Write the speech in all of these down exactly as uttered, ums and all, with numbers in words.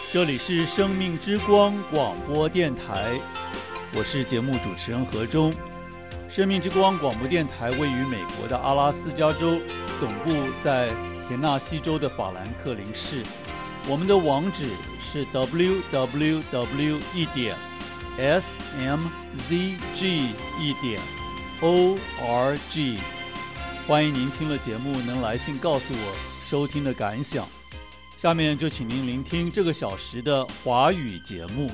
这里是生命之光广播电台，我是节目主持人何忠。生命之光广播电台位于美国的阿拉斯加州，总部在田纳西州的法兰克林市。我们的网址是 double-u double-u double-u 一点 s m z g 一点 o r g。欢迎您听了节目能来信告诉我收听的感想。下面就请您聆听这个小时的华语节目。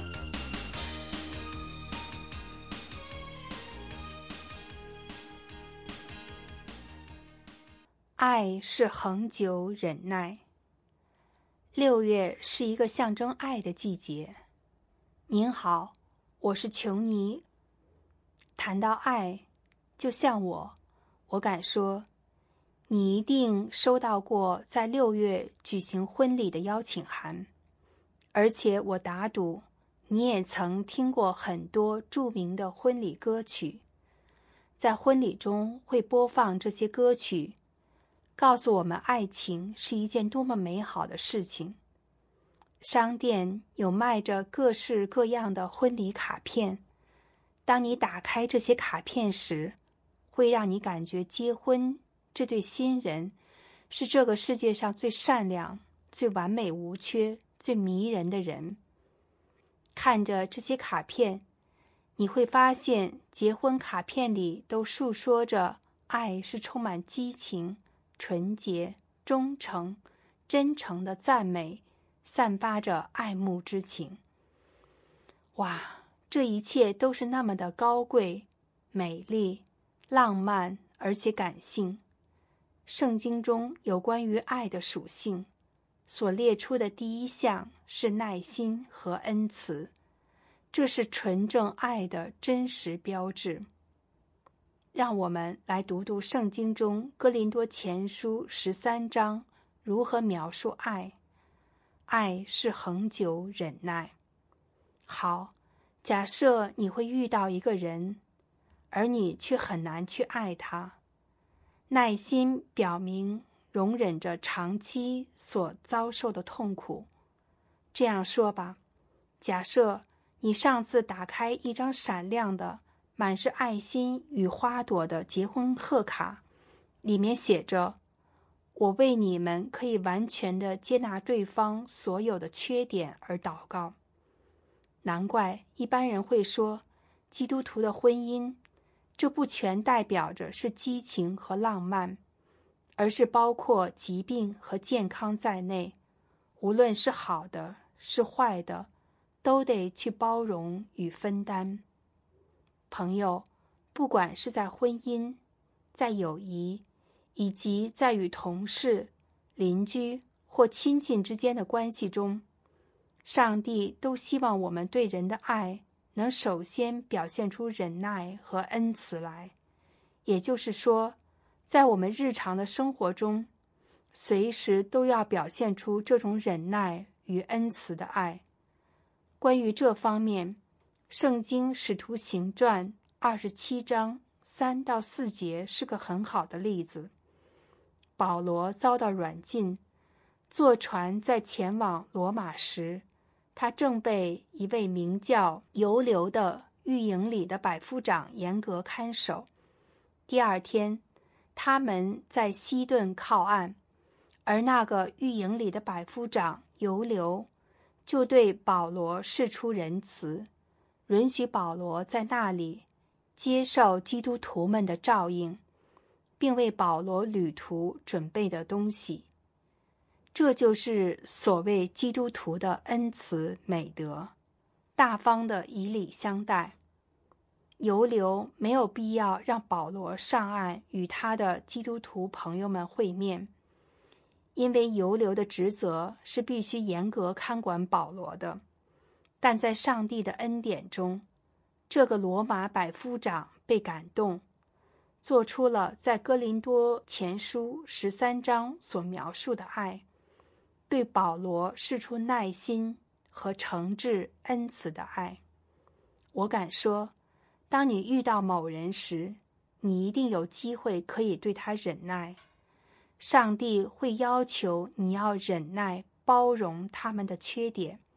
爱是恒久忍耐。六月是一个象征爱的季节。您好，我是琼妮。谈到爱，就像我，我敢说，你一定收到过在六月举行婚礼的邀请函，而且我打赌，你也曾听过很多著名的婚礼歌曲。在婚礼中会播放这些歌曲，告诉我们爱情是一件多么美好的事情。商店有卖着各式各样的婚礼卡片，当你打开这些卡片时，会让你感觉结婚这对新人是这个世界上最善良、最完美无缺、最迷人的人。看着这些卡片，你会发现结婚卡片里都诉说着爱是充满激情、纯洁、忠诚、真诚的赞美，散发着爱慕之情。哇，这一切都是那么的高贵、美丽、浪漫，而且感性。圣经中有关于爱的属性，所列出的第一项是耐心和恩慈，这是纯正爱的真实标志。让我们来读读圣经中哥林多前书十三章如何描述爱。爱是恒久忍耐。好，假设你会遇到一个人，而你却很难去爱他。耐心表明容忍着长期所遭受的痛苦。这样说吧，假设你上次打开一张闪亮的满是爱心与花朵的结婚贺卡，里面写着，我为你们可以完全的接纳对方所有的缺点而祷告。难怪一般人会说，基督徒的婚姻，这不全代表着是激情和浪漫，而是包括疾病和健康在内，无论是好的是坏的，都得去包容与分担。朋友，不管是在婚姻、在友谊，以及在与同事、邻居或亲近之间的关系中，上帝都希望我们对人的爱能首先表现出忍耐和恩慈来。也就是说，在我们日常的生活中，随时都要表现出这种忍耐与恩慈的爱。关于这方面，圣经使徒行传二十七章三到四节是个很好的例子。保罗遭到软禁，坐船在前往罗马时，他正被一位名叫尤留的狱营里的百夫长严格看守。第二天，他们在西顿靠岸，而那个狱营里的百夫长尤留就对保罗释出仁慈，允许保罗在那里接受基督徒们的照应，并为保罗旅途准备的东西。这就是所谓基督徒的恩慈美德，大方的以礼相待。尤留没有必要让保罗上岸与他的基督徒朋友们会面，因为尤留的职责是必须严格看管保罗的。但在上帝的恩典中，这个罗马百夫长被感动，做出了在哥林多前书十三章所描述的爱，对保罗释出耐心和诚挚恩慈的爱。我敢说，当你遇到某人时，你一定有机会可以对他忍耐。上帝会要求你要忍耐包容他们的缺点，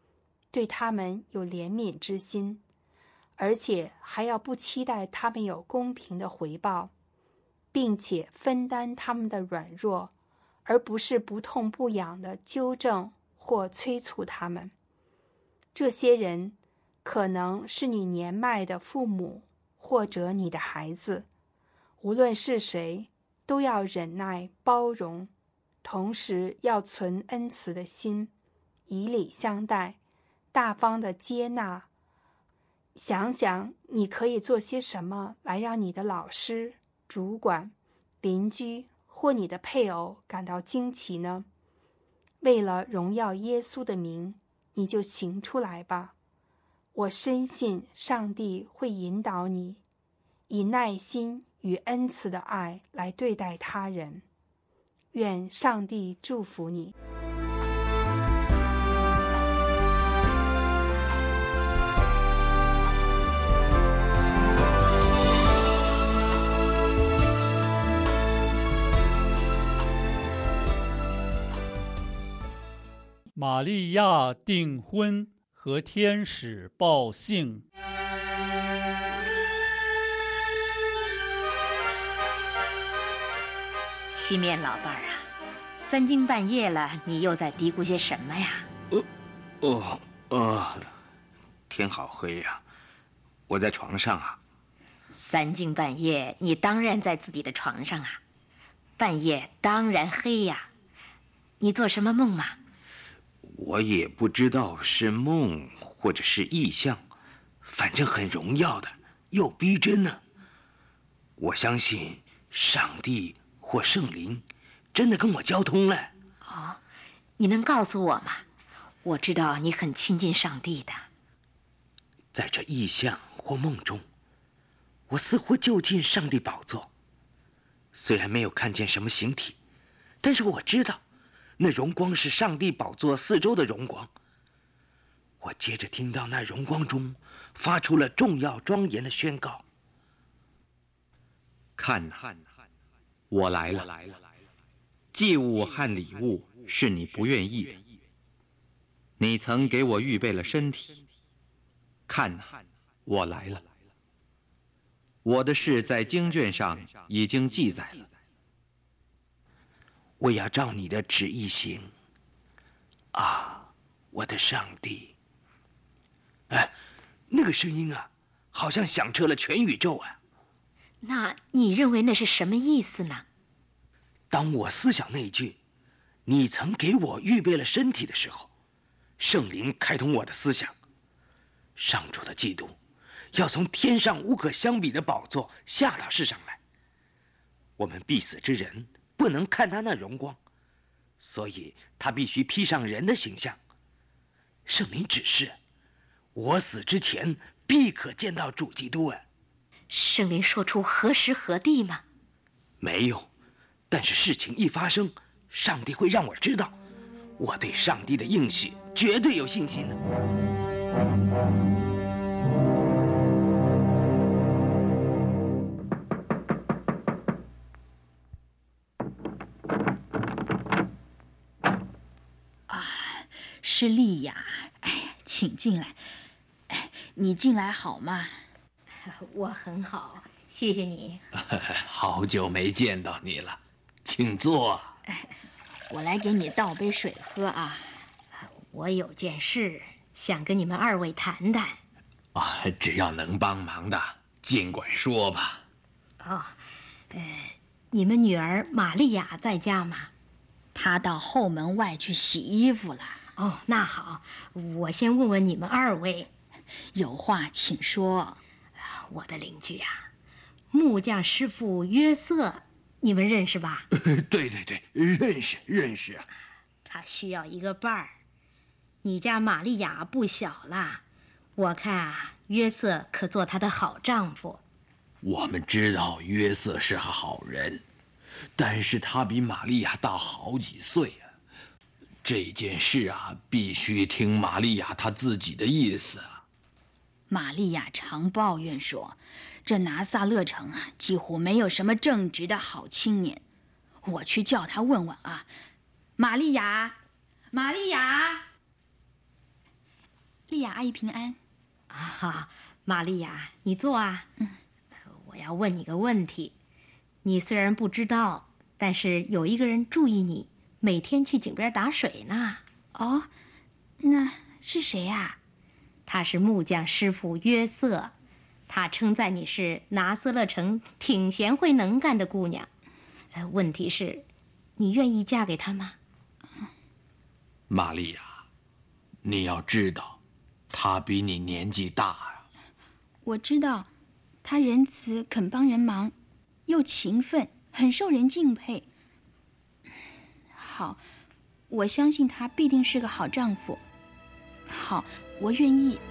对他们有怜悯之心，而且还要不期待他们有公平的回报，并且分担他们的软弱，而不是不痛不痒地纠正或催促他们。这些人可能是你年迈的父母，或者你的孩子，无论是谁，都要忍耐包容，同时要存恩慈的心，以礼相待，大方的接纳。想想你可以做些什么来让你的老师、主管、邻居或你的配偶感到惊奇呢？为了荣耀耶稣的名，你就行出来吧。我深信上帝会引导你，以耐心与恩慈的爱来对待他人。愿上帝祝福你。 玛利亚订婚和天使报信。 西面老伴儿啊，三更半夜了，你又在嘀咕些什么呀？ 哦哦哦，天好黑呀、啊，我在床上啊。 三更半夜，你当然在自己的床上啊。半夜当然黑呀。你做什么梦吗？ 我也不知道是梦或者是异象，反正很荣耀的，又逼真呢、啊。我相信上帝或圣灵真的跟我交通了。 哦，你能告诉我吗？我知道你很亲近上帝的。 在这异象或梦中，我似乎就近上帝宝座，虽然没有看见什么形体，但是我知道那荣光是上帝宝座四周的荣光。我接着听到那荣光中发出了重要庄严的宣告： 看，我来了，祭物和礼物是你不愿意的，你曾给我预备了身体。看，我来了，我的事在经卷上已经记载了。 我要照你的旨意行。啊，我的上帝！哎，那个声音啊，好像响彻了全宇宙啊。 那你认为那是什么意思呢？ 当我思想那句“你曾给我预备了身体”的时候，圣灵开通我的思想。上主的基督要从天上无可相比的宝座下到世上来。我们必死之人不能看他那荣光，所以他必须披上人的形象。圣灵指示我死之前必可见到主基督啊。 圣灵说出何时何地吗？ 没有，但是事情一发生，上帝会让我知道。我对上帝的应许绝对有信心的。 啊，是丽雅，哎，请进来。哎，你进来好吗？ 我很好，谢谢你。 好久没见到你了，请坐。 我来给你倒杯水喝啊。 我有件事想跟你们二位谈谈。 啊，只要能帮忙的，尽管说吧。 哦，呃，你们女儿玛利亚在家吗？ 她到后门外去洗衣服了。 哦，那好，我先问问你们二位。 有话请说。 我的邻居啊，木匠师傅约瑟，你们认识吧？ 对对对，认识认识啊。 他需要一个伴儿。你家玛利亚不小了，我看啊，约瑟可做她的好丈夫。 我们知道约瑟是个好人，但是他比玛利亚大好几岁啊。这件事啊，必须听玛利亚她自己的意思啊。 玛利亚常抱怨说，这拿撒勒城啊，几乎没有什么正直的好青年。我去叫她问问啊。玛利亚，玛利亚， 丽亚阿姨平安。 啊，玛利亚，你坐啊。 嗯， 我要问你个问题。你虽然不知道，但是有一个人注意你，每天去井边打水呢。 哦，那是谁啊？ 他是木匠师傅约瑟，他称赞你是拿撒勒城挺贤惠能干的姑娘。呃，问题是，你愿意嫁给他吗？ 玛利亚，你要知道，他比你年纪大啊。 我知道，他仁慈，肯帮人忙，又勤奋，很受人敬佩。好，我相信他必定是个好丈夫。好，我愿意。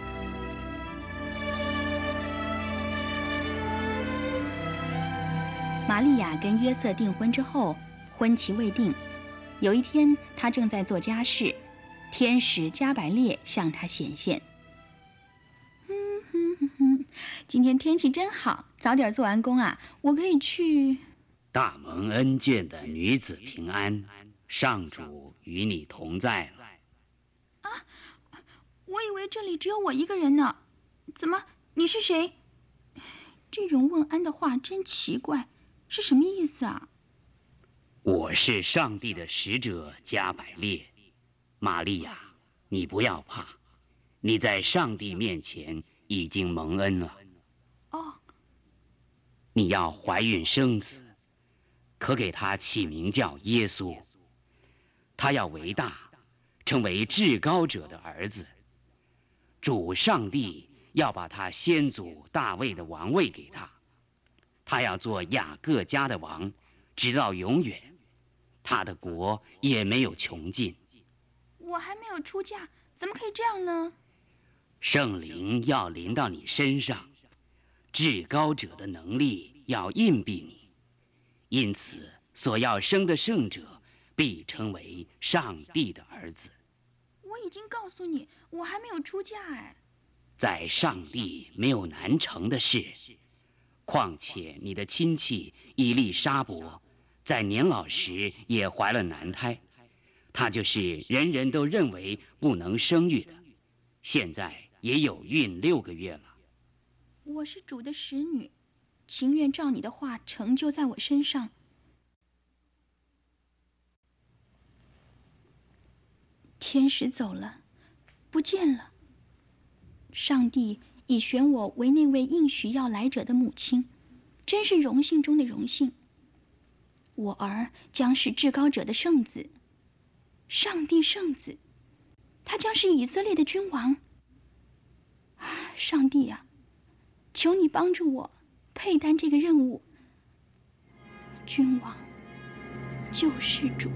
玛利亚跟约瑟订婚之后，婚期未定。有一天，她正在做家事，天使加百列向她显现。嗯哼哼哼，今天天气真好，早点做完工啊，我可以去。 大蒙恩眷的女子平安，上主与你同在了。 啊，我以为这里只有我一个人呢，怎么？你是谁？这种问安的话真奇怪，是什么意思啊？ 我是上帝的使者加百列，玛利亚，你不要怕，你在上帝面前已经蒙恩了。 哦。 你要怀孕生子，可给他起名叫耶稣，他要为大，成为至高者的儿子。主上帝要把他先祖大卫的王位给他，他要做雅各家的王，直到永远。他的国也没有穷尽。 我还没有出嫁，怎么可以这样呢？ 圣灵要临到你身上，至高者的能力要荫庇你，因此所要生的圣者必称为上帝的儿子。 我已经告诉你，我还没有出嫁哎。 在上帝没有难成的事，况且你的亲戚以利沙伯在年老时也怀了男胎，她就是人人都认为不能生育的，现在也有孕六个月了。 我是主的使女，情愿照你的话成就在我身上。天使走了，不见了。上帝已选我为那位应许要来者的母亲，真是荣幸中的荣幸。我儿将是至高者的圣子，上帝圣子，他将是以色列的君王。上帝啊，求你帮助我配担这个任务。君王，救世主。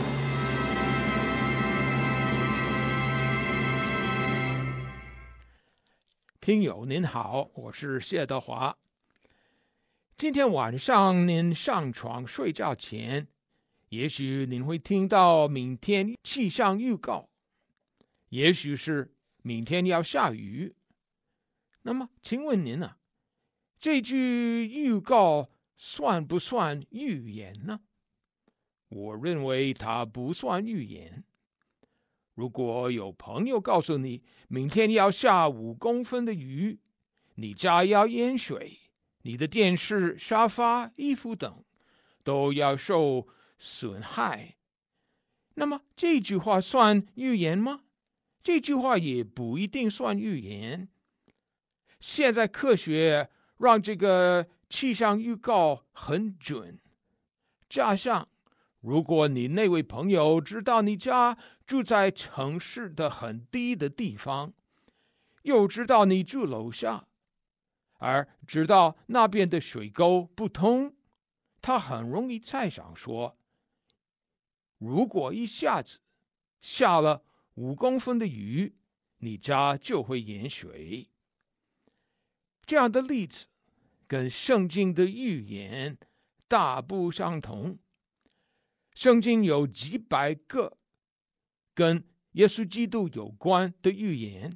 听友您好，我是谢德华。今天晚上您上床睡觉前，也许您会听到明天气象预告，也许是明天要下雨。那么请问您啊，这句预告算不算预言呢？我认为它不算预言。如果有朋友告诉你明天要下五公分的雨，你家要淹水，你的电视、沙发、衣服等都要受损害，那么这句话算预言吗？这句话也不一定算预言。现在科学让这个气象预告很准，加上如果你那位朋友知道你家住在城市的很低的地方，又知道你住楼下，而知道那边的水沟不通，他很容易猜想说，如果一下子下了五公分的雨，你家就会淹水。这样的例子跟圣经的预言大不相同。圣经有几百个跟耶稣基督有关的预言，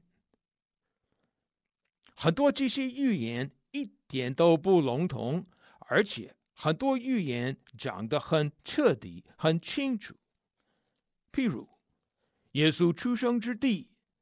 很多这些预言一点都不笼统，而且很多预言讲得很彻底、很清楚。譬如，耶稣出生之地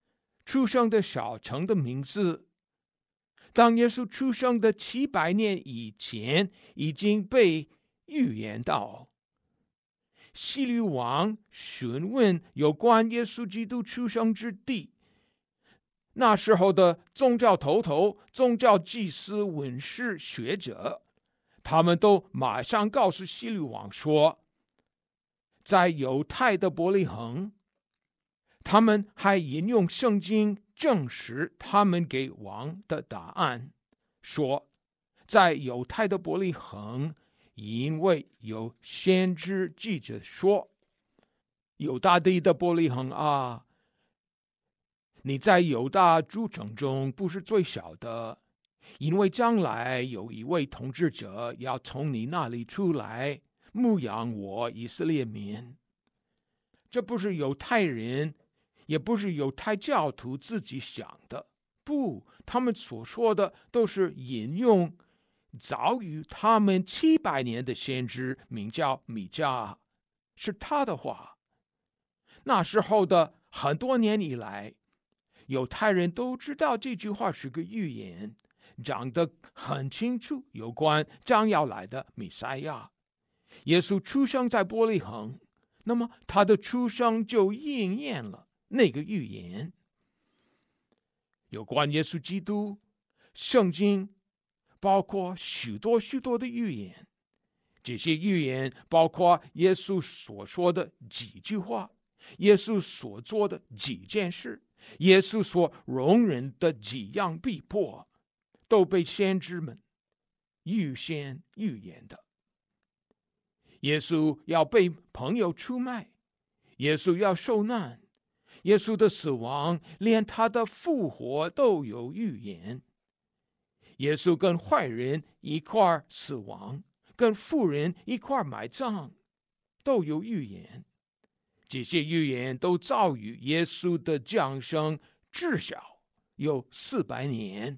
出生的小城的名字，当耶稣出生的七百年以前已经被预言到。希律王询问有关耶稣基督出生之地，那时候的宗教头头、宗教祭司、文士、学者，他们都马上告诉希律王说，在犹太的伯利恒。他们还引用圣经证实他们给王的答案，说在犹太的伯利恒，因为有先知记着说，犹大地的伯利恒啊，你在犹大诸城中不是最小的，因为将来有一位统治者要从你那里出来，牧养我以色列民。这不是犹太人，也不是犹太教徒自己想的，不，他们所说的都是引用早于他们七百年的先知，名叫米迦，是他的话。那时候的很多年以来，犹太人都知道这句话是个预言，讲得很清楚，有关将要来的弥赛亚。耶稣出生在伯利恒，那么他的出生就应验了那个预言。有关耶稣基督，圣经包括许多许多的预言，这些预言包括耶稣所说的几句话，耶稣所做的几件事，耶稣所容忍的几样逼迫，都被先知们预先预言的。耶稣要被朋友出卖，耶稣要受难，耶稣的死亡连他的复活都有预言。耶稣跟坏人一块死亡，跟富人一块埋葬，都有预言。这些预言都早于耶稣的降生至少有四百年。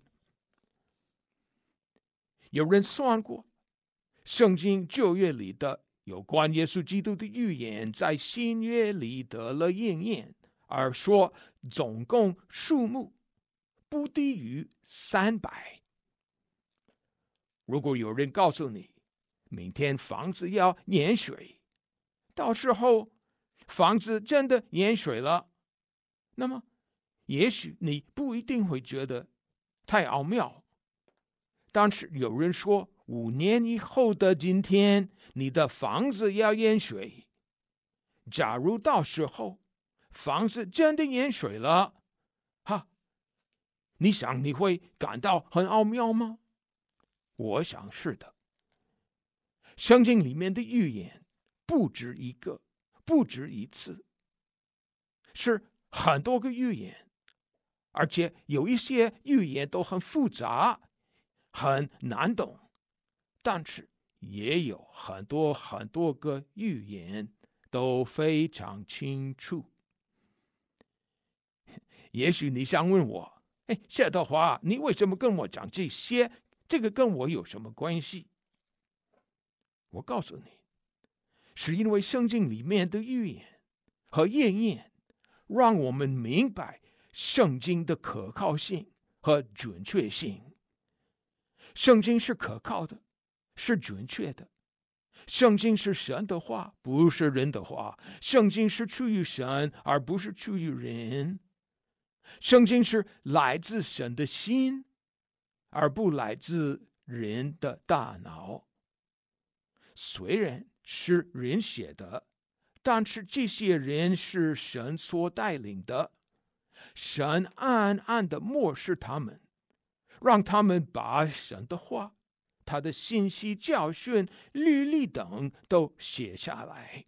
有人算过，圣经旧约里的有关耶稣基督的预言，在新约里得了应验，而说总共数目不低于三百。如果有人告诉你，明天房子要淹水，到时候房子真的淹水了，那么也许你不一定会觉得太奥妙。但是有人说，五年以后的今天，你的房子要淹水。假如到时候房子真的淹水了，哈，你想你会感到很奥妙吗？我想是的。圣经里面的预言不止一个，不止一次，是很多个预言，而且有一些预言都很复杂，很难懂，但是也有很多很多个预言都非常清楚。也许你想问我，哎，谢德华，你为什么跟我讲这些？这个跟我有什么关系？我告诉你，是因为圣经里面的预言和应验，让我们明白圣经的可靠性和准确性。圣经是可靠的，是准确的。圣经是神的话，不是人的话。圣经是出于神，而不是出于人。圣经是来自神的心，而不来自人的大脑。虽然是人写的，但是这些人是神所带领的，神暗暗的漠视他们，让他们把神的话、他的信息、教训、律例等都写下来。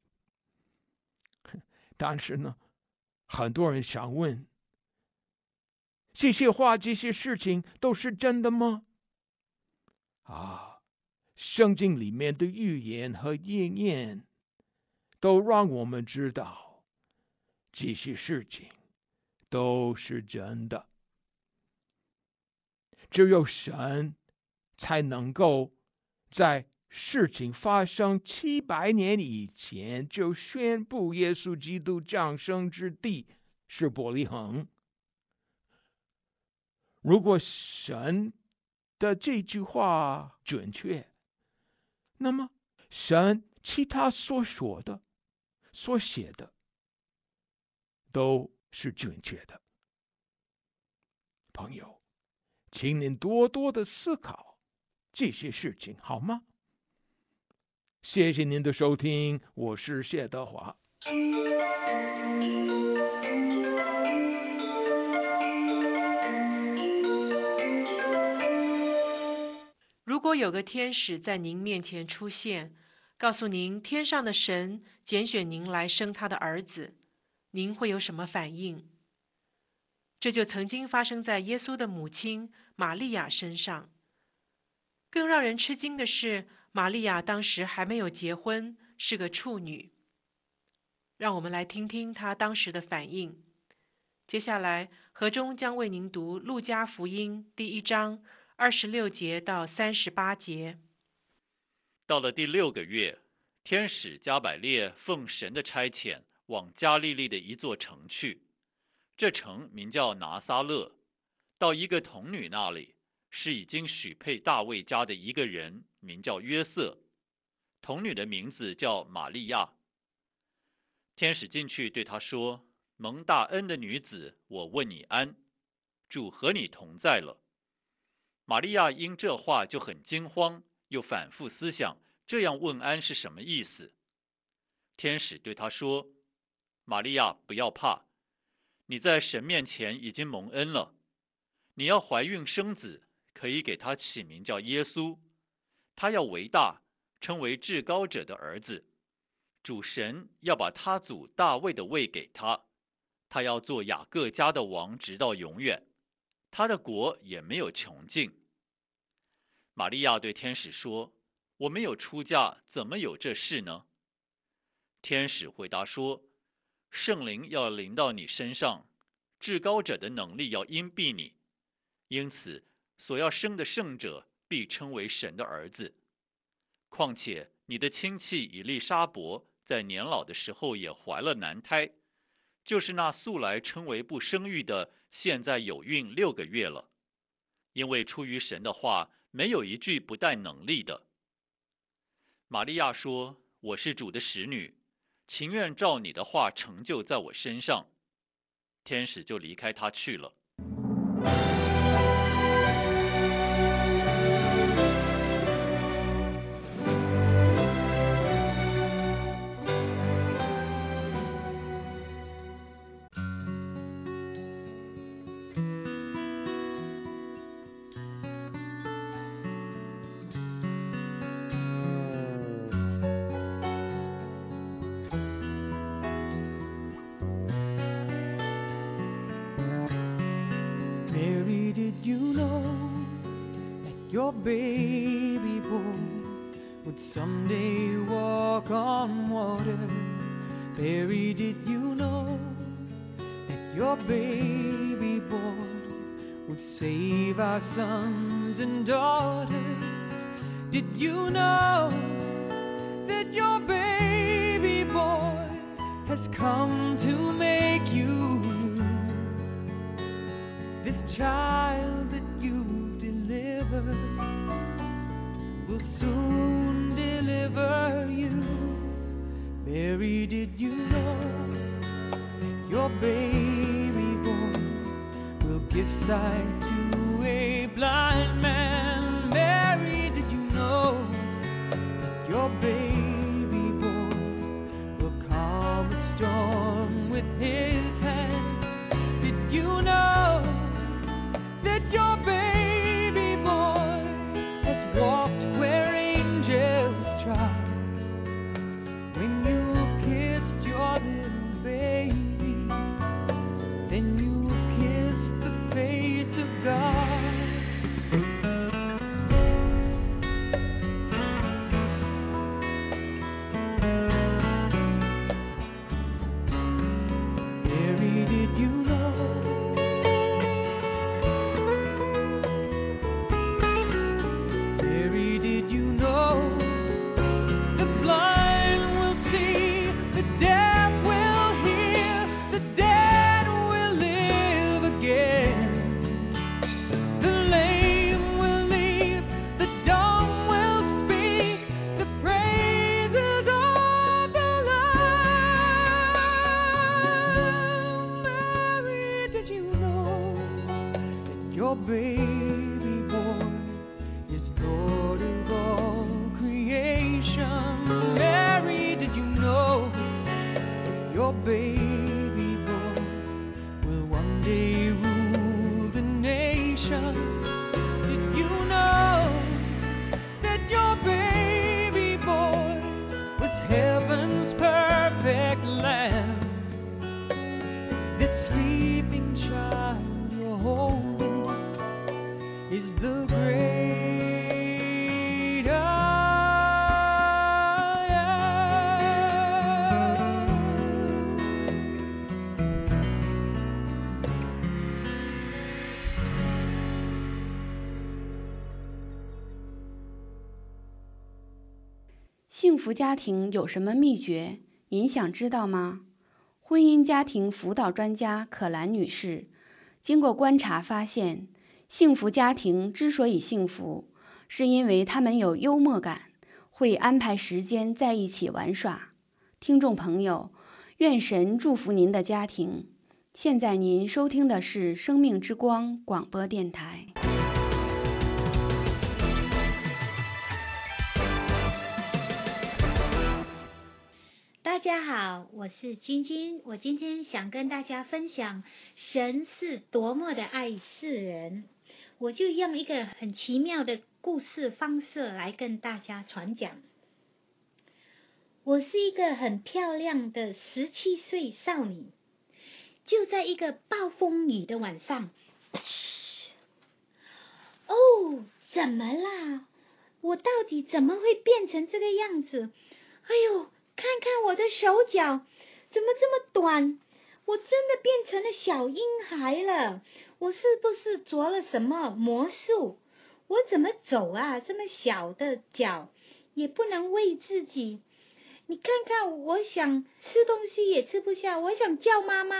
但是呢，很多人想问，这些话、这些事情都是真的吗？啊，圣经里面的预言和应验都让我们知道，这些事情都是真的。只有神才能够在事情发生七百年以前就宣布耶稣基督降生之地是伯利恒。 如果神的这句话准确，那么神其他所说的、所写的都是准确的。朋友，请您多多的思考这些事情，好吗？谢谢您的收听，我是谢德华。 如果有个天使在您面前出现，告诉您天上的神拣选您来生他的儿子，您会有什么反应？这就曾经发生在耶稣的母亲玛利亚身上。更让人吃惊的是，玛利亚当时还没有结婚，是个处女。让我们来听听她当时的反应。接下来，何中将为您读路加福音第一章二十六节到三十八节。 到了第六个月，天使加百列奉神的差遣，往加利利的一座城去。这城名叫拿撒勒，到一个童女那里，是已经许配大卫家的一个人，名叫约瑟。童女的名字叫玛利亚。天使进去对她说：“蒙大恩的女子，我问你安，主和你同在了。”玛利亚因这话就很惊慌，又反复思想，这样问安是什么意思。天使对她说：“玛利亚，不要怕，你在神面前已经蒙恩了。你要怀孕生子，可以给他起名叫耶稣。他要为大，称为至高者的儿子。主神要把他祖大卫的位给他，他要做雅各家的王，直到永远。他的国也没有穷尽。”玛利亚对天使说：“我没有出嫁，怎么有这事呢？”天使回答说：“圣灵要临到你身上，至高者的能力要荫庇你，因此所要生的圣者必称为神的儿子。况且你的亲戚以利沙伯在年老的时候也怀了男胎，就是那素来称为不生育的，现在有孕六个月了。因为出于神的话，没有一句不带能力的。”玛利亚说：“我是主的使女，情愿照你的话成就在我身上。”天使就离开她去了。 Your baby boy would someday walk on water. Mary, did you know that your baby boy would save our sons and daughters? Did you know that your baby boy has come to make you new? This child that you will soon deliver you. Mary, did you know that your baby boy will give sight to a blind man? Mary, did you know that your baby boy will calm a storm with his hand? Did you know that your baby walked where angels trod? When you kissed your little baby, then you kissed the face of 幸福家庭有什么秘诀？您想知道吗？婚姻家庭辅导专家可兰女士经过观察发现，幸福家庭之所以幸福，是因为他们有幽默感，会安排时间在一起玩耍。听众朋友，愿神祝福您的家庭。现在您收听的是生命之光广播电台。 大家好，我是晶晶，我今天想跟大家分享神是多么的爱世人，我就用一个很奇妙的故事方式来跟大家传讲。我是一个很漂亮的十七岁少女，就在一个暴风雨的晚上，哦，怎么啦？我到底怎么会变成这个样子？哎呦！看看我的手脚怎么这么短，我真的变成了小婴孩了，我是不是做了什么魔术？我怎么走啊？这么小的脚也不能喂自己，你看看，我想吃东西也吃不下，我想叫妈妈，哇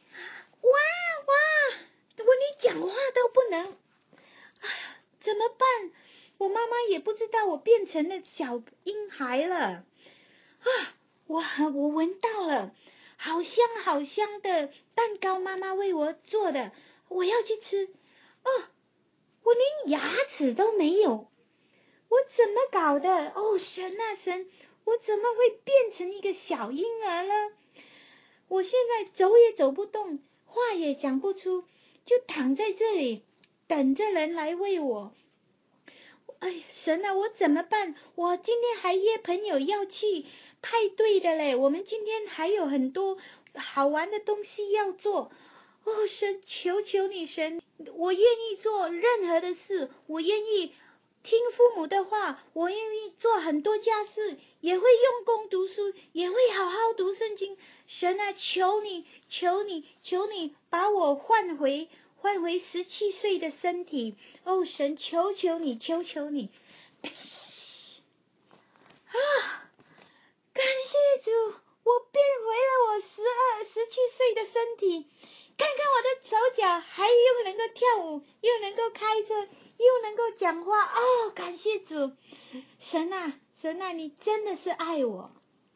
哇，我连讲话都不能，哎呀，怎么办？我妈妈也不知道我变成了小婴孩了。啊，我我闻到了，好香好香的蛋糕，妈妈为我做的，我要去吃。哦，我连牙齿都没有，我怎么搞的？哦，神啊神，我怎么会变成一个小婴儿呢？我现在走也走不动，话也讲不出，就躺在这里等着人来喂我。哎呀，神啊，我怎么办？我今天还约朋友要去派对的嘞，我们今天还有很多好玩的东西要做。哦，神，求求你，神，我愿意做任何的事，我愿意听父母的话，我愿意做很多家事，也会用功读书，也会好好读圣经。神啊，求你，求你，求你把我换回换回十七岁的身体。哦，神，求求你，求求你。啊，感谢主，我变回了我十二、十七岁的身体。看看我的手脚，还又能够跳舞，又能够开车，又能够讲话。哦，感谢主，神啊，神啊，你真的是爱我。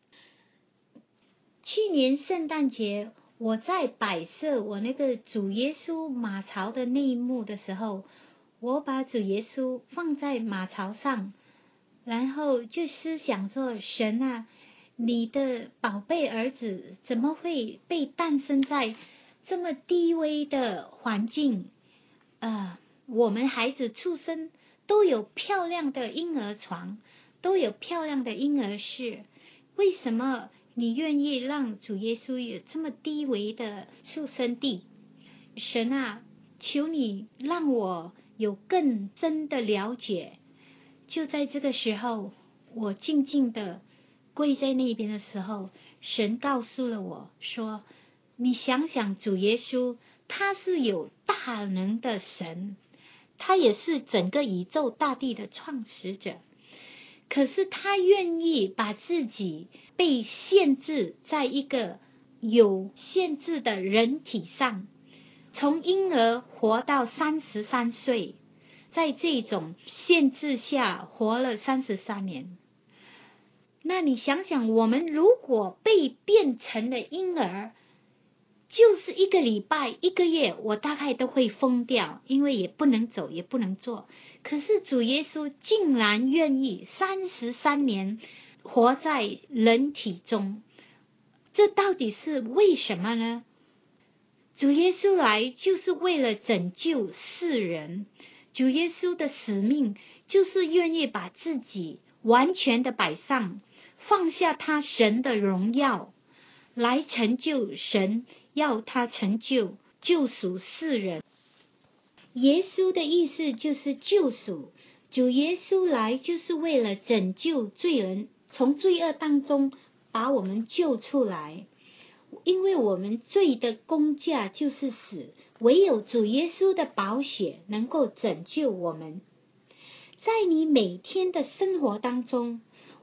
去年圣诞节，我在摆设我那个主耶稣马槽的内幕的时候，我把主耶稣放在马槽上，然后就思想说，神啊，你的宝贝儿子怎么会被诞生在这么低微的环境？呃，我们孩子出生都有漂亮的婴儿床，都有漂亮的婴儿室，为什么你愿意让主耶稣有这么低微的出生地？神啊，求你让我有更深的了解。就在这个时候，我静静的跪在那边的时候，神告诉了我说，你想想主耶稣，他是有大能的神，他也是整个宇宙大地的创始者，可是他愿意把自己被限制在一个有限制的人体上，从婴儿活到三十三岁，在这种限制下活了三十三年。那你想想，我们如果被变成了婴儿，就是一个礼拜一个月，我大概都会疯掉，因为也不能走也不能做。可是主耶稣竟然愿意三十三年活在人体中，这到底是为什么呢？主耶稣来就是为了拯救世人，主耶稣的使命就是愿意把自己完全的摆上，放下他神的荣耀，来成就神要他成就救赎世人。耶稣的意思就是救赎，主耶稣来就是为了拯救罪人，从罪恶当中把我们救出来。因为我们罪的工价就是死，唯有主耶稣的宝血能够拯救我们。在你每天的生活当中，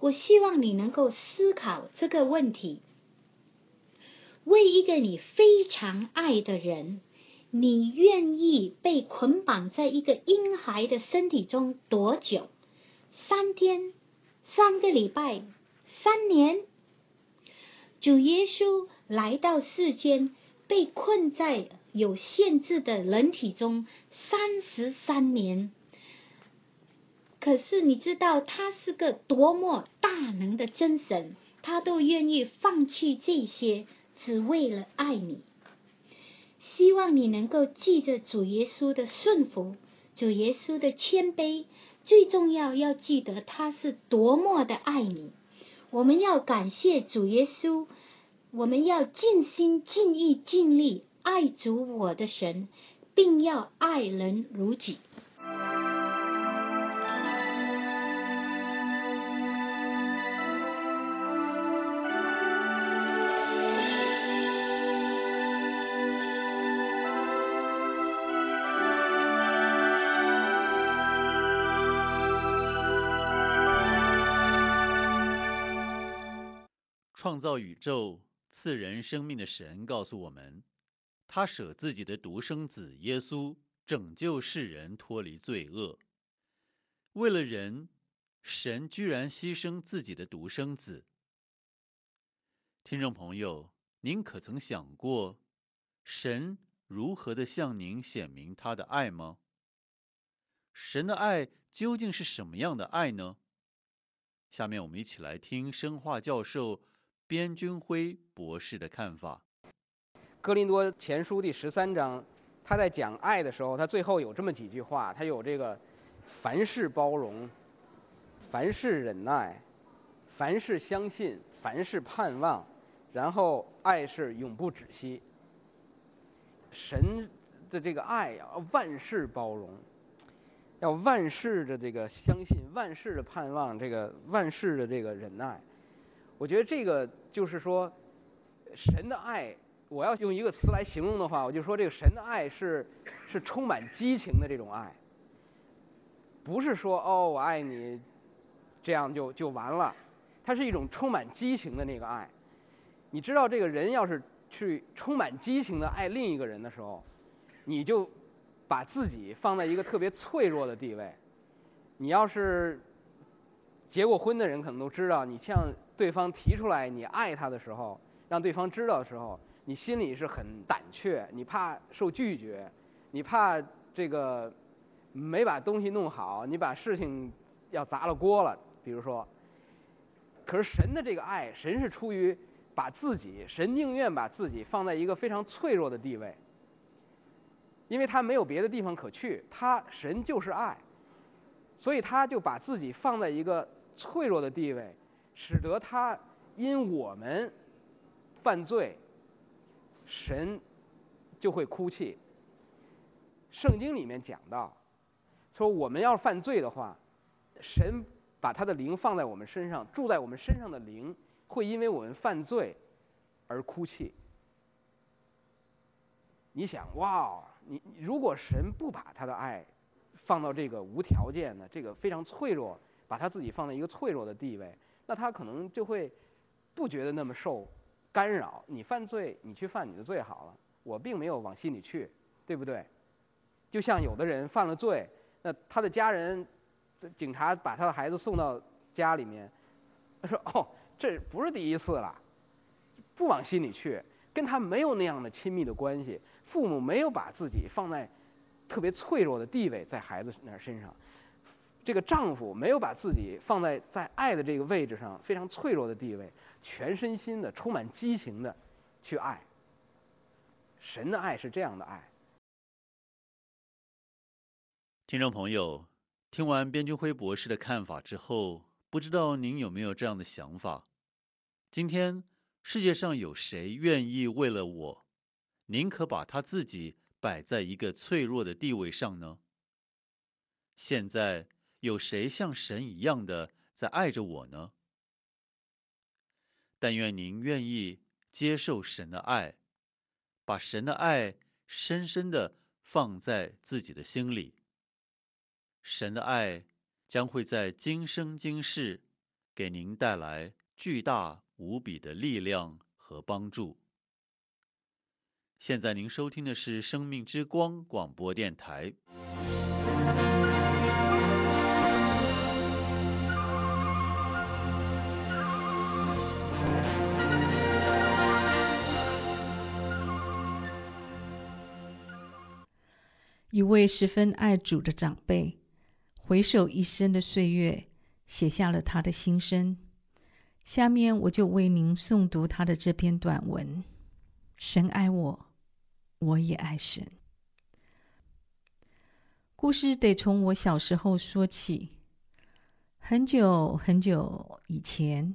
我希望你能够思考这个问题：为一个你非常爱的人，你愿意被捆绑在一个婴孩的身体中多久？三天、三个礼拜、三年？主耶稣来到世间，被困在有限制的人体中三十三年。可是你知道他是个多么大能的真神，他都愿意放弃这些，只为了爱你。希望你能够记着主耶稣的顺服，主耶稣的谦卑，最重要要记得他是多么的爱你。我们要感谢主耶稣，我们要尽心尽意尽力爱主我的神，并要爱人如己。 创造宇宙、赐人生命的神告诉我们，他舍自己的独生子耶稣拯救世人脱离罪恶。为了人，神居然牺牲自己的独生子。听众朋友，您可曾想过，神如何的向您显明他的爱吗？神的爱究竟是什么样的爱呢？下面我们一起来听生化教授边军辉博士的看法。 哥林多前书第十三章，他在讲爱的时候，他最后有这么几句话，他有这个凡事包容，凡事忍耐，凡事相信，凡事盼望，然后爱是永不止息。神的这个爱要万事包容，要万事的这个相信，万事的盼望，这个万事的这个忍耐。我觉得这个就是说，神的爱，我要用一个词来形容的话，我就说这个神的爱是是充满激情的这种爱，不是说哦我爱你，这样就就完了，它是一种充满激情的那个爱。你知道，这个人要是去充满激情的爱另一个人的时候，你就把自己放在一个特别脆弱的地位。你要是结过婚的人可能都知道，你向对方提出来你爱他的时候，让对方知道的时候，你心里是很胆怯，你怕受拒绝，你怕这个没把东西弄好，你把事情要砸了锅了，比如说。可是神的这个爱，神是出于把自己，神宁愿把自己放在一个非常脆弱的地位，因为他没有别的地方可去，他神就是爱，所以他就把自己放在一个脆弱的地位，使得他因我们犯罪，神就会哭泣。圣经里面讲到，说我们要犯罪的话，神把他的灵放在我们身上，住在我们身上的灵会因为我们犯罪而哭泣。你想，哇，你如果神不把他的爱放到这个无条件的、这个非常脆弱，把他自己放在一个脆弱的地位，那他可能就会不觉得那么受干扰。你犯罪，你去犯你的罪好了，我并没有往心里去，对不对？就像有的人犯了罪，那他的家人，警察把他的孩子送到家里面，他说：“哦，这不是第一次了，不往心里去，跟他没有那样的亲密的关系。父母没有把自己放在特别脆弱的地位在孩子那身上，这个丈夫没有把自己放在在爱的这个位置上非常脆弱的地位，全身心的、充满激情的去爱。神的爱是这样的爱。” 听众朋友，听完边军辉博士的看法之后，不知道您有没有这样的想法？今天世界上有谁愿意为了我，宁可把他自己摆在一个脆弱的地位上呢？现在有谁像神一样的在爱着我呢？但愿您愿意接受神的爱，把神的爱深深的放在自己的心里。神的爱将会在今生今世给您带来巨大无比的力量和帮助。现在您收听的是生命之光广播电台。 一位十分爱主的长辈，回首一生的岁月，写下了他的心声。下面我就为您诵读他的这篇短文。神爱我，我也爱神。故事得从我小时候说起。很久很久以前，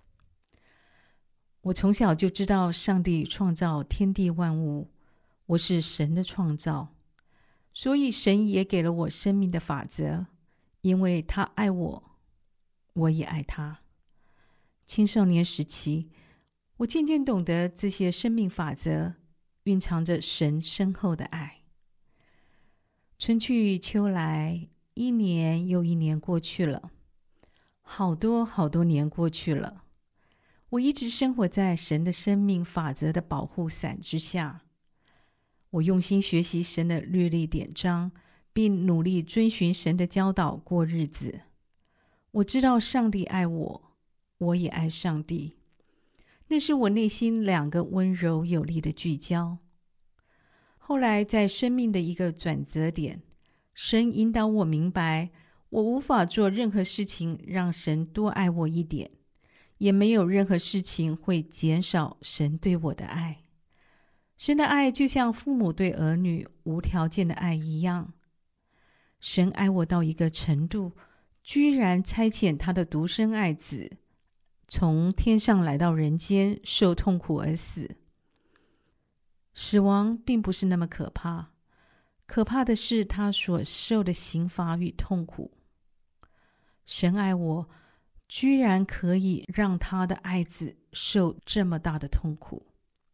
我从小就知道上帝创造天地万物，我是神的创造。所以神也给了我生命的法则，因为他爱我，我也爱他。青少年时期，我渐渐懂得这些生命法则蕴藏着神深厚的爱。春去秋来，一年又一年过去了，好多好多年过去了，我一直生活在神的生命法则的保护伞之下。我用心学习神的律例典章，并努力遵循神的教导过日子。我知道上帝爱我，我也爱上帝。那是我内心两个温柔有力的聚焦。后来在生命的一个转折点，神引导我明白，我无法做任何事情让神多爱我一点，也没有任何事情会减少神对我的爱。神的爱就像父母对儿女无条件的爱一样。神爱我到一个程度，居然差遣他的独生爱子从天上来到人间，受痛苦而死。死亡并不是那么可怕，可怕的是他所受的刑罚与痛苦。神爱我，居然可以让他的爱子受这么大的痛苦。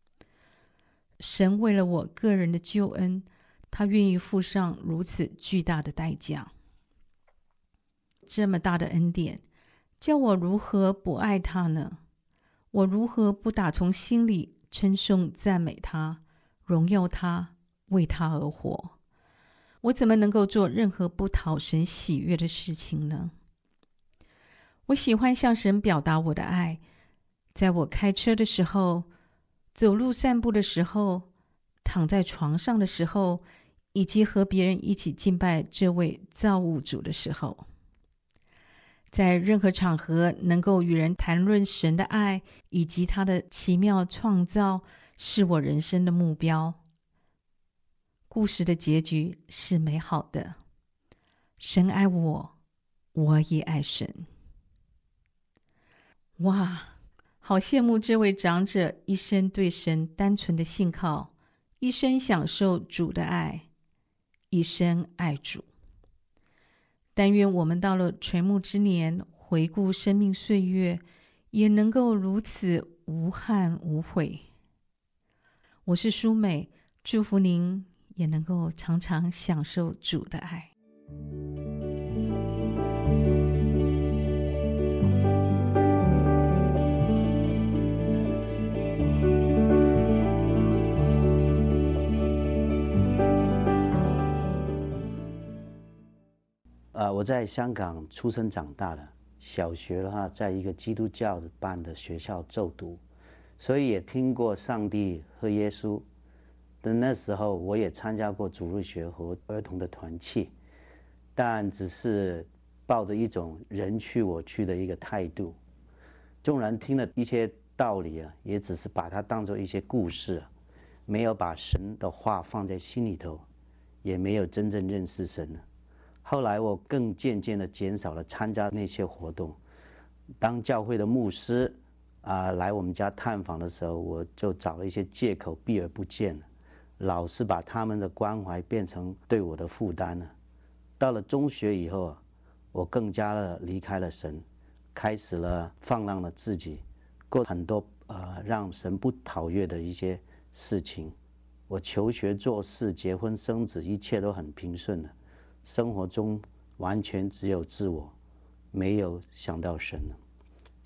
神为了我个人的救恩，他愿意付上如此巨大的代价。这么大的恩典，叫我如何不爱他呢？我如何不打从心里称颂赞美他，荣耀他，为他而活？我怎么能够做任何不讨神喜悦的事情呢？我喜欢向神表达我的爱，在我开车的时候，走路散步的时候，躺在床上的时候，以及和别人一起敬拜这位造物主的时候。在任何场合能够与人谈论神的爱以及他的奇妙创造，是我人生的目标。故事的结局是美好的。神爱我，我也爱神。哇，好羡慕这位长者一生对神单纯的信靠，一生享受主的爱，一生爱主。但愿我们到了垂暮之年，回顾生命岁月，也能够如此无憾无悔。我是舒美，祝福您也能够常常享受主的爱。 呃，我在香港出生长大的，小学的话，在一个基督教的班的学校就读，所以也听过上帝和耶稣。但那时候我也参加过主日学和儿童的团契，但只是抱着一种人去我去的一个态度。纵然听了一些道理啊，也只是把它当作一些故事，没有把神的话放在心里头，也没有真正认识神。后来我更渐渐的减少了参加那些活动。当教会的牧师啊、呃、来我们家探访的时候，我就找了一些借口避而不见了，老是把他们的关怀变成对我的负担了。到了中学以后，我更加的离开了神，开始了放浪了自己，过很多呃让神不讨悦的一些事情。我求学做事结婚生子一切都很平顺的，生活中完全只有自我，没有想到神了。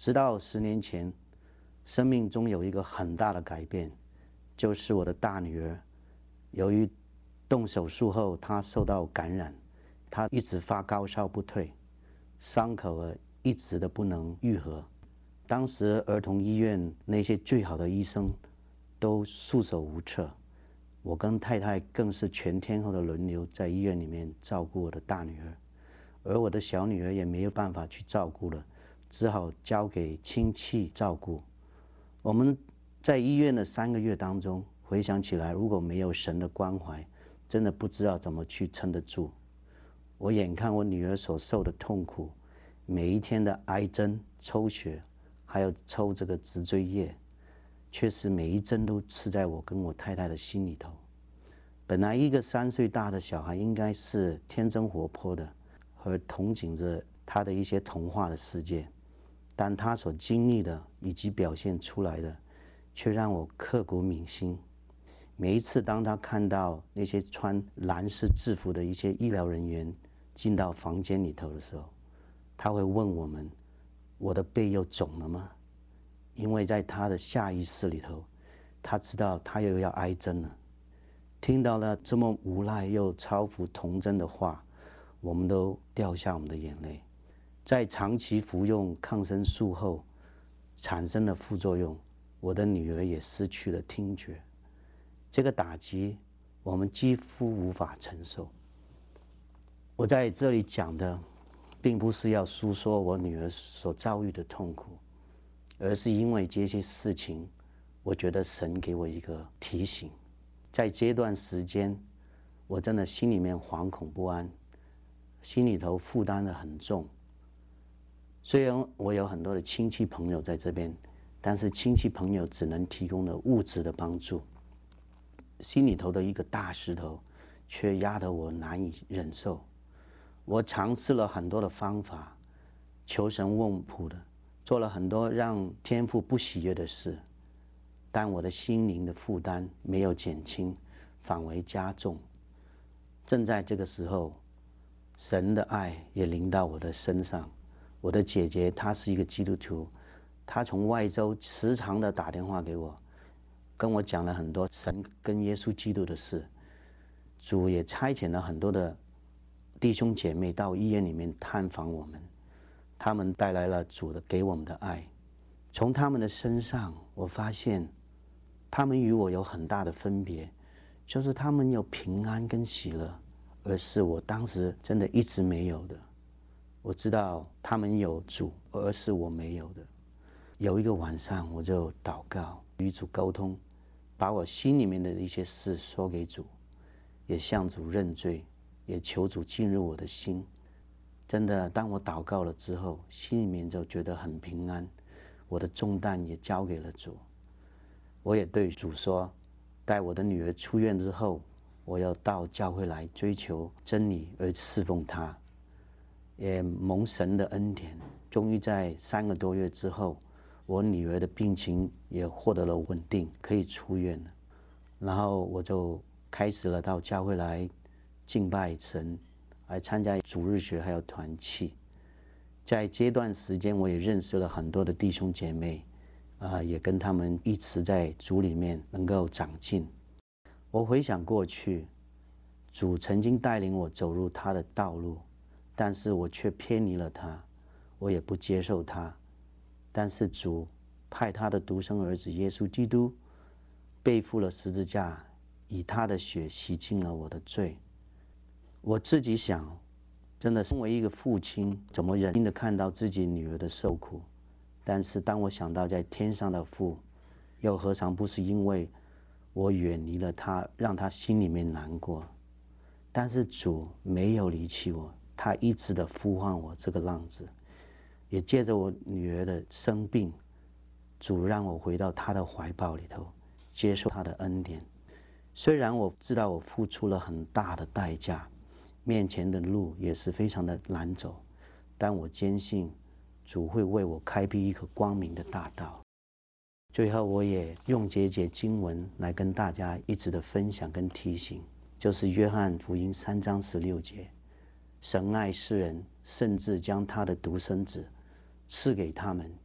直到十年前，生命中有一个很大的改变，就是我的大女儿，由于动手术后她受到感染，她一直发高烧不退，伤口啊一直的不能愈合。当时儿童医院那些最好的医生都束手无策，我跟太太更是全天候的轮流在医院里面照顾我的大女儿，而我的小女儿也没有办法去照顾了，只好交给亲戚照顾。我们在医院的三个月当中，回想起来，如果没有神的关怀，真的不知道怎么去撑得住。我眼看我女儿所受的痛苦，每一天的挨针、抽血，还有抽这个脊椎液，确实每一针都刺在我跟我太太的心里头。本来一个三岁大的小孩应该是天真活泼的，和憧憬着他的一些童话的世界，但他所经历的以及表现出来的，却让我刻骨铭心。每一次当他看到那些穿蓝色制服的一些医疗人员进到房间里头的时候，他会问我们：我的背又肿了吗？因为在他的下意识里头，他知道他又要挨针了。听到了这么无奈又超乎童真的话，我们都掉下我们的眼泪。在长期服用抗生素后产生的副作用，我的女儿也失去了听觉。这个打击我们几乎无法承受。我在这里讲的并不是要诉说我女儿所遭遇的痛苦，而是因为这些事情，我觉得神给我一个提醒。在这段时间，我真的心里面惶恐不安，心里头负担的很重。虽然我有很多的亲戚朋友在这边，但是亲戚朋友只能提供了物质的帮助，心里头的一个大石头却压得我难以忍受。我尝试了很多的方法，求神问卜的，做了很多让天父不喜悦的事，但我的心灵的负担没有减轻，反为加重。正在这个时候，神的爱也临到我的身上。我的姐姐她是一个基督徒，她从外州时常的打电话给我，跟我讲了很多神跟耶稣基督的事。主也差遣了很多的弟兄姐妹到医院里面探访我们，他们带来了主的给我们的爱。从他们的身上，我发现他们与我有很大的分别，就是他们有平安跟喜乐，而是我当时真的一直没有的。我知道他们有主，而是我没有的。有一个晚上，我就祷告，与主沟通，把我心里面的一些事说给主，也向主认罪，也求主进入我的心。真的，当我祷告了之后，心里面就觉得很平安，我的重担也交给了主。我也对主说，待我的女儿出院之后，我要到教会来追求真理而侍奉她。也蒙神的恩典，终于在三个多月之后，我女儿的病情也获得了稳定，可以出院了。然后我就开始了到教会来敬拜神，来参加主日学还有团契。在这段时间，我也认识了很多的弟兄姐妹，啊、呃，也跟他们一直在主里面能够长进。我回想过去，主曾经带领我走入他的道路，但是我却偏离了他，我也不接受他。但是主派他的独生儿子耶稣基督背负了十字架，以他的血洗净了我的罪。我自己想，真的身为一个父亲，怎么忍心的看到自己女儿的受苦？但是当我想到在天上的父，又何尝不是因为我远离了他，让他心里面难过？但是主没有离弃我，他一直的呼唤我这个浪子，也借着我女儿的生病，主让我回到他的怀抱里头，接受他的恩典。虽然我知道我付出了很大的代价，面前的路也是非常的难走，但我坚信主会为我开辟一个光明的大道。最后我也用这节经文来跟大家一直的分享跟提醒，就是约翰福音三章十六节，神爱世人，甚至将他的独生子赐给他们，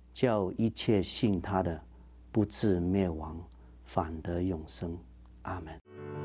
叫一切信他的不至灭亡，反得永生。阿们。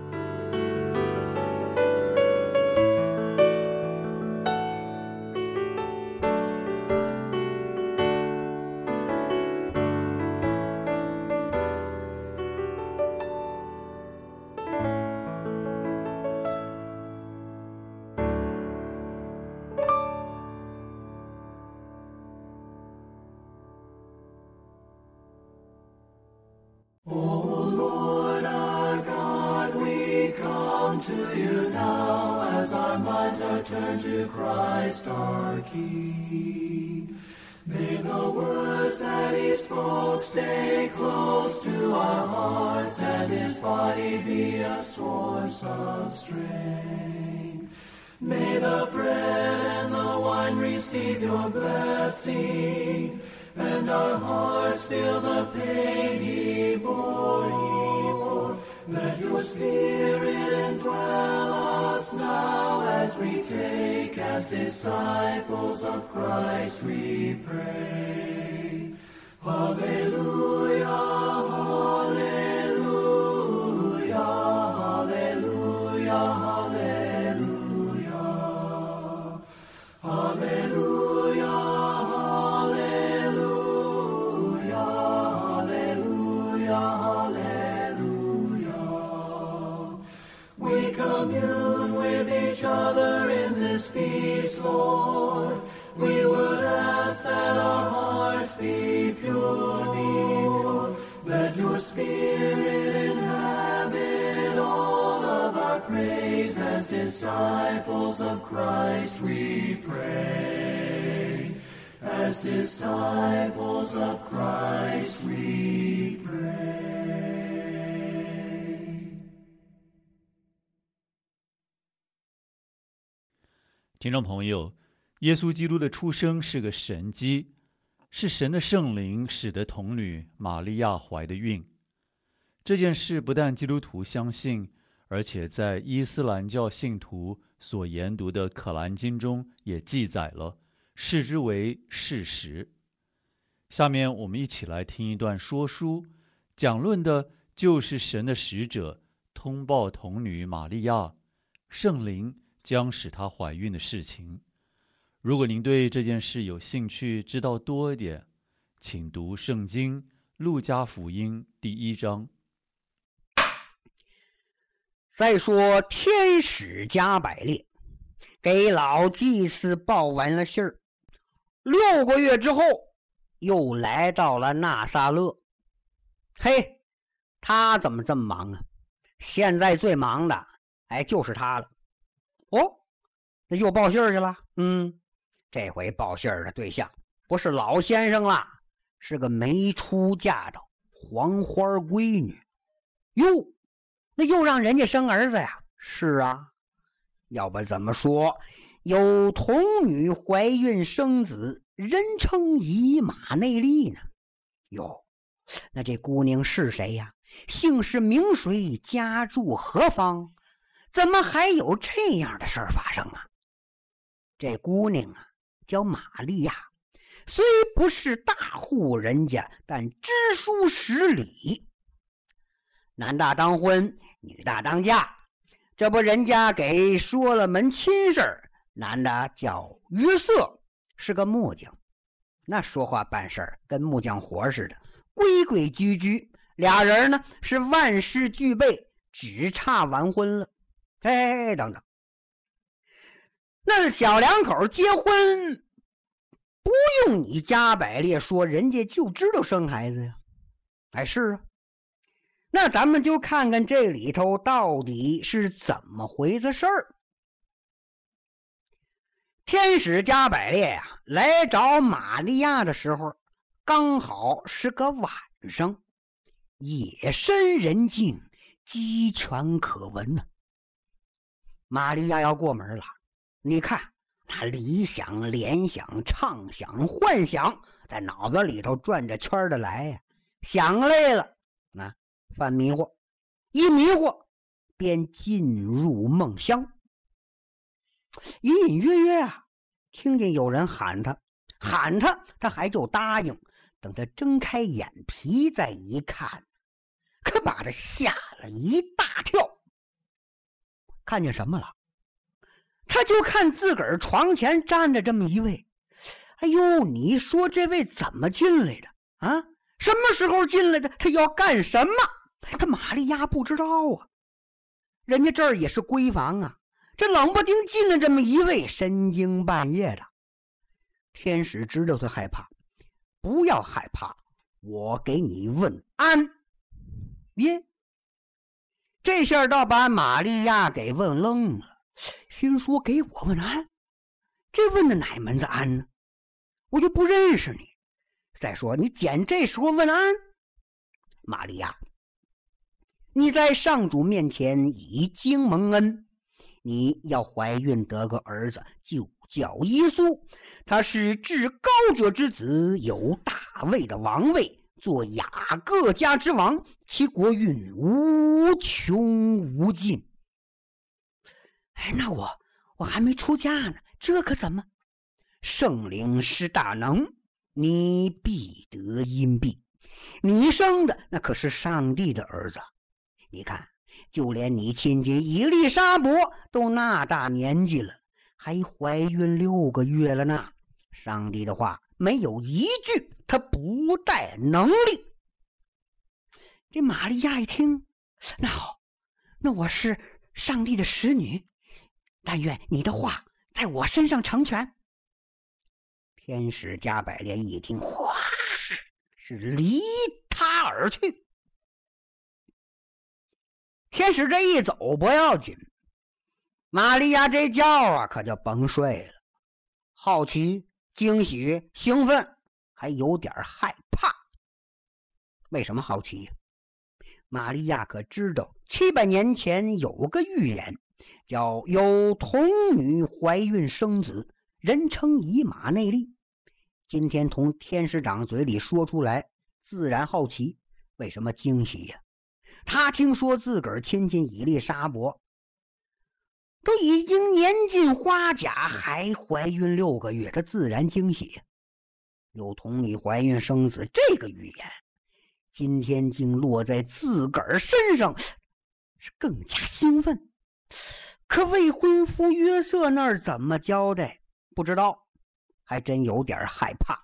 O Lord our God, we come to you now as our minds are turned to Christ our King. May the words that he spoke stay close to our hearts, and his body be a source of strength. May the bread and the wine receive your blessing, and our hearts feel the pain he bore, he bore. Let your spirit indwell us now as we take as disciples of Christ, we pray. Hallelujah, hallelujah, hallelujah, hallelujah, hallelujah. Commune with each other in this peace, Lord. We would ask that our hearts be pure, be pure. Let your spirit inhabit all of our praise. As disciples of Christ we pray. As disciples of Christ we pray. 听众朋友，耶稣基督的出生是个神迹，是神的圣灵使得童女玛利亚怀的孕。这件事不但基督徒相信，而且在伊斯兰教信徒所研读的可兰经中也记载了，视之为事实。下面我们一起来听一段说书，讲论的就是神的使者通报童女玛利亚，圣灵将使她怀孕的事情。如果您对这件事有兴趣知道多一点，请读圣经路加福音第一章。 再说天使加百列给老祭司报完了信儿，六个月之后又来到了纳撒勒。嘿，他怎么这么忙啊？现在最忙的哎就是他了。哦，那又报信儿去了。嗯，这回报信儿的对象不是老先生了，是个没出嫁的黄花闺女。哟，那又让人家生儿子呀？是啊，要不怎么说有童女怀孕生子，人称以马内利呢？哟，那这姑娘是谁呀？姓氏名谁？家住何方？怎么还有这样的事儿发生啊？这姑娘啊叫玛利亚，虽不是大户人家，但知书识礼，男大当婚，女大当嫁。这不人家给说了门亲事，男的叫约瑟，是个木匠，那说话办事跟木匠活似的，规规矩矩。俩人呢是万事俱备，只差完婚了。哎，等等，那小两口结婚不用你加百列说，人家就知道生孩子呀。哎，是啊，那咱们就看看这里头到底是怎么回事事儿。天使加百列呀、啊、来找玛利亚的时候，刚好是个晚上，夜深人静，鸡犬可闻呢、啊。玛利亚要过门了，你看他理想、联想、畅想、幻想在脑子里头转着圈的来呀、啊，想累了那犯迷惑，一迷惑便进入梦乡。隐隐约约啊听见有人喊他喊他他还就答应， 等他睁开眼皮再一看，可把他吓了一大跳。看见什么了？他就看自个儿床前站着这么一位。哎呦，你说这位怎么进来的啊？什么时候进来的？他要干什么？他玛利亚不知道啊。人家这儿也是闺房啊，这冷不丁进来这么一位，深更半夜的。天使知道他害怕，不要害怕，我给你问安。耶，这下倒把玛利亚给问愣了，心说给我问安，这问的哪门子安呢？我就不认识你。再说你捡这时候问安，玛利亚，你在上主面前已经蒙恩，你要怀孕得个儿子，就叫耶稣。他是至高者之子，有大卫的王位，做雅各家之王，其国运无穷无尽。哎，那我我还没出嫁呢，这可怎么？圣灵施大能，你必得荫庇。你生的那可是上帝的儿子。你看，就连你亲戚以利沙伯都那大年纪了，还怀孕六个月了呢。上帝的话没有一句他不带能力。这玛利亚一听，那好，那我是上帝的使女，但愿你的话在我身上成全。天使加百列一听，哗，是离他而去。天使这一走不要紧，玛利亚这觉啊可就甭睡了，好奇、惊喜、兴奋，还有点害怕。为什么好奇？玛利亚可知道七百年前有个预言，叫有童女怀孕生子，人称以马内利。今天从天使长嘴里说出来，自然好奇。为什么惊喜呀？他听说自个儿亲戚以利沙伯都已经年近花甲，还怀孕六个月，他自然惊喜。有童女怀孕生子这个预言，今天竟落在自个儿身上，是更加兴奋。可未婚夫约瑟那儿怎么交代？不知道，还真有点害怕。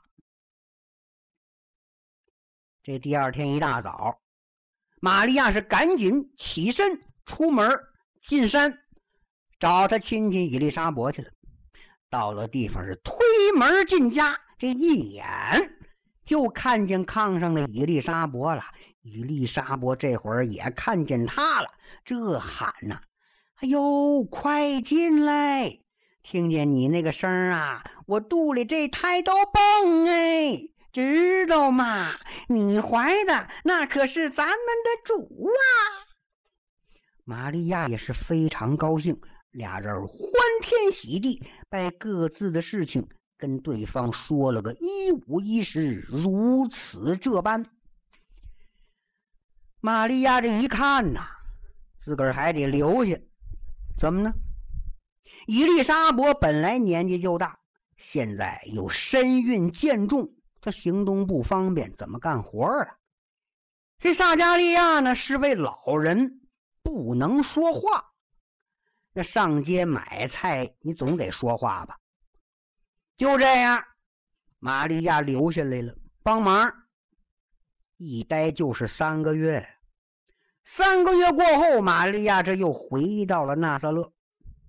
这第二天一大早，玛利亚是赶紧起身出门进山找他亲戚以利沙伯去了。到了地方是推门进家，这一眼就看见炕上的以利沙伯了。以利沙伯这会儿也看见他了，这喊呐、啊：“哎呦，快进来！听见你那个声啊，我肚里这胎都蹦哎，知道吗？你怀的那可是咱们的主啊！”玛利亚也是非常高兴，俩人欢天喜地，把各自的事情跟对方说了个一五一十，如此这般。玛利亚这一看呐、啊，自个儿还得留下，怎么呢？以利沙伯本来年纪就大，现在又身孕渐重，他行动不方便，怎么干活啊？这撒加利亚呢是位老人，不能说话。那上街买菜，你总得说话吧？就这样，玛利亚留下来了，帮忙。一待就是三个月。三个月过后，玛利亚这又回到了拿撒勒。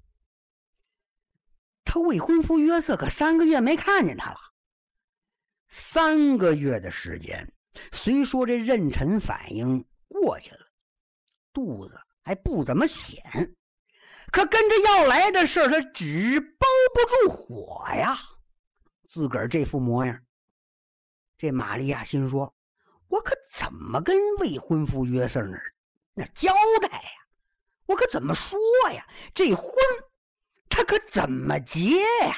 他未婚夫约瑟可三个月没看见他了。三个月的时间，虽说这妊娠反应过去了，肚子还不怎么显，可跟着要来的事儿，他纸包不住火呀。自个儿这副模样，这玛利亚心说：我可怎么跟未婚夫约瑟那儿那交代呀？我可怎么说呀？这婚他可怎么结呀？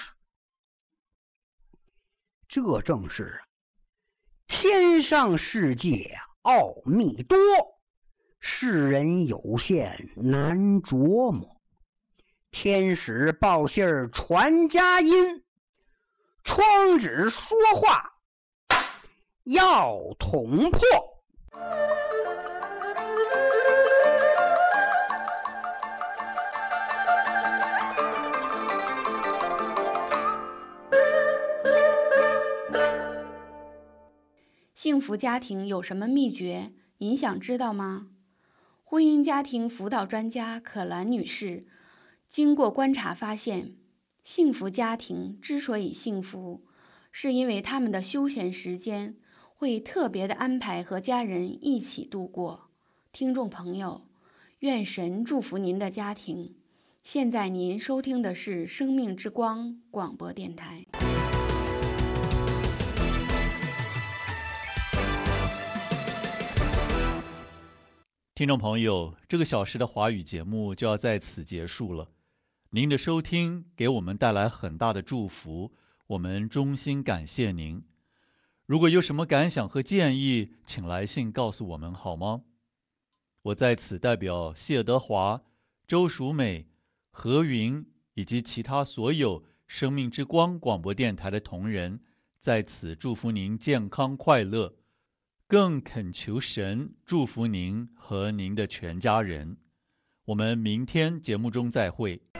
这正是天上世界啊，奥秘多，世人有限难琢磨。天使报信儿传佳音，窗纸说话， 要捅破。 幸福家庭有什么秘诀？您想知道吗？婚姻家庭辅导专家可兰女士经过观察发现，幸福家庭之所以幸福，是因为他们的休闲时间会特别的安排和家人一起度过。听众朋友，愿神祝福您的家庭。现在您收听的是生命之光广播电台。 听众朋友，这个小时的华语节目就要在此结束了。您的收听给我们带来很大的祝福，我们衷心感谢您。如果有什么感想和建议，请来信告诉我们好吗？我在此代表谢德华、周淑美、何云以及其他所有生命之光广播电台的同仁，在此祝福您健康快乐，更恳求神祝福您和您的全家人。我们明天节目中再会。